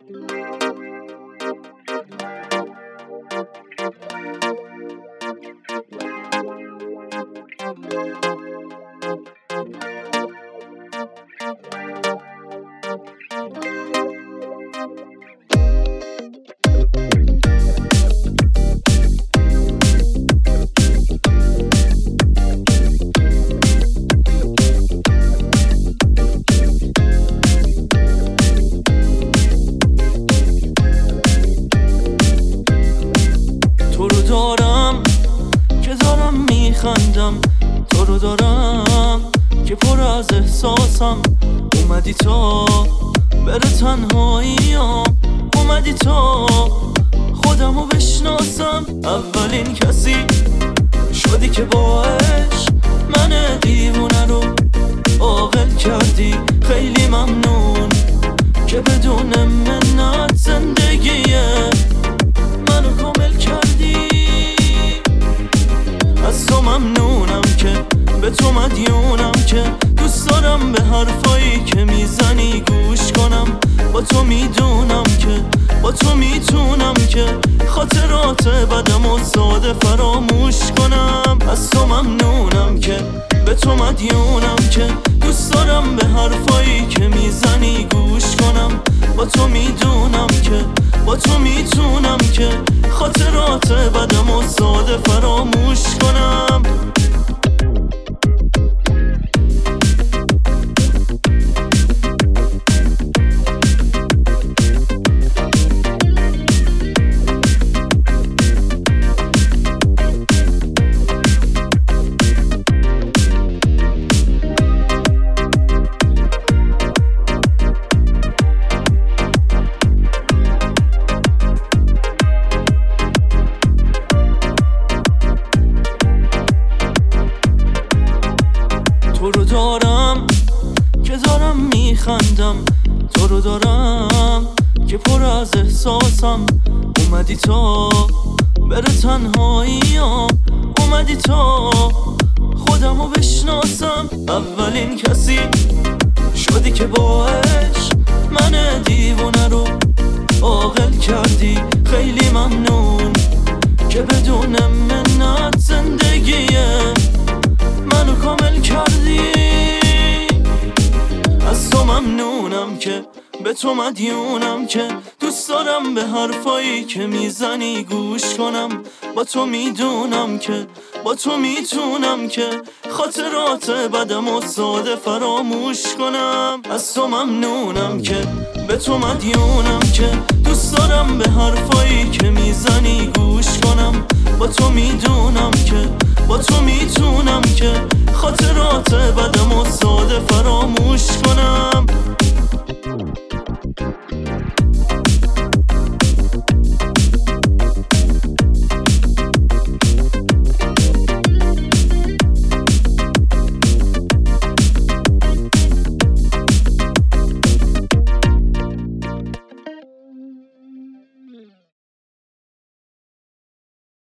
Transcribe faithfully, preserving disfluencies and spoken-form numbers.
تو رو دارم که دارم میخندم، تو رو دارم که پر از احساسم. اومدی تا بره تنهاییم، اومدی تا خودمو بشناسم. اولین کسی شدی که باش من دیوونه رو عاقل کردی. خیلی ممنون که بدون منت زندگی منو کامل کردی. از تو ممنونم که به تو مدیونم، که دوست دارم به حرفایی که میزنی گوش کنم. با تو میدونم که با تو میتونم که خاطرات بدم و ساده فراموش کنم. از تو ممنونم که به تو مدیونم، که دوست دارم به حرفایی که میزنی گوش کنم. با تو میدونم که با تو میتونم که خاطرات بدم و ساده فراموش کنم. تو رو دارم که دارم میخندم، تو رو دارم که پر از احساسم. اومدی تا بره تنهاییم، اومدی تا خودمو بشناسم. اولین کسی شدی که باش من دیوونه رو عاقل کردی. خیلی ممنون که بدون منت زندگی منو کامل کردی. از تو ممنونم که به تو مدیونم، که دوست دارم به حرفایی که میزنی گوش کنم. با تو میدونم که با تو میتونم که خاطرات بدم و ساده فراموش کنم. از تو ممنونم که به تو مدیونم، که دوست دارم به حرفایی که میزنی گوش کنم. با تو میدونم که با تو می